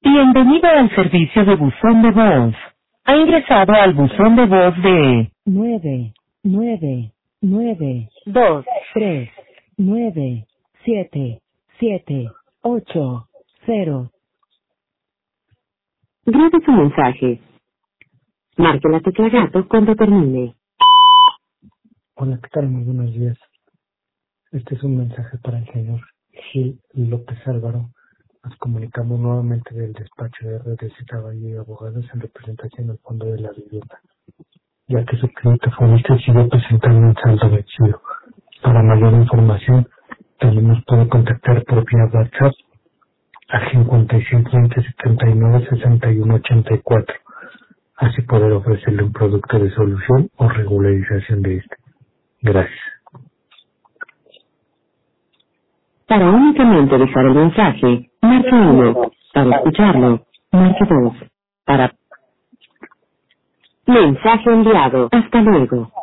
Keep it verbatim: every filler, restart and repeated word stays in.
Bienvenido al servicio de buzón de voz. Ha ingresado al buzón de voz de nueve, nueve, nueve, dos, tres, nueve, siete, siete, ocho, cero. Grabe su mensaje. Marque la tecla gato cuando termine. Hola, ¿qué tal? Muy buenos días. Este es un mensaje para el señor Gil López Álvaro. Nos comunicamos nuevamente del despacho de R D C Caballero y Abogados en representación del Fondo de la Vivienda, ya que su cliente Foniste sigue presentando un saldo vencido. Para mayor información, también nos puede contactar por vía WhatsApp a cincuenta y seis veinte setenta y nueve sesenta y uno ochenta y cuatro, así poder ofrecerle un producto de solución o regularización de este. Gracias. Para únicamente dejar el mensaje, marque uno. Para escucharlo, marque dos. Para... Mensaje enviado. Hasta luego.